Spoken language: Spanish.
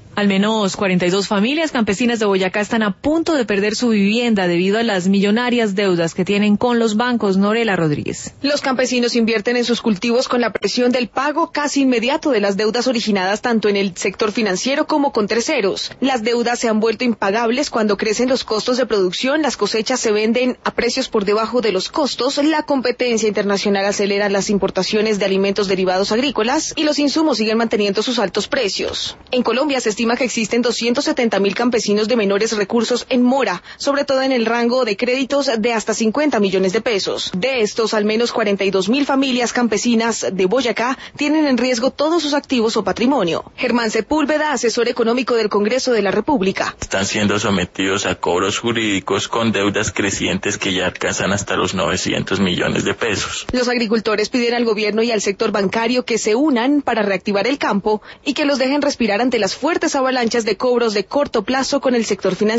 Al menos 42 familias campesinas de Boyacá están a punto de perder su vivienda debido a las millonarias deudas que tienen con los bancos. Norela Rodríguez. Los campesinos invierten en sus cultivos con la presión del pago casi inmediato de las deudas originadas tanto en el sector financiero como con terceros. Las deudas se han vuelto impagables cuando crecen los costos de producción, las cosechas se venden a precios por debajo de los costos, la competencia internacional acelera las importaciones de alimentos derivados agrícolas y los insumos siguen manteniendo sus altos precios. En Colombia se estima que existen 270.000 campesinos de menores recursos en mora, sobre todo en el rango de créditos de hasta 50 millones de pesos. De estos, al menos 42.000 familias campesinas de Boyacá tienen en riesgo todos sus activos o patrimonio. Germán Sepúlveda, asesor económico del Congreso de la República. Están siendo sometidos a cobros jurídicos con deudas crecientes que ya alcanzan hasta los 900 millones de pesos. Los agricultores piden al gobierno y al sector bancario que se unan para reactivar el campo y que los dejen respirar ante las fuertes avalanchas de cobros de corto plazo con el sector financiero.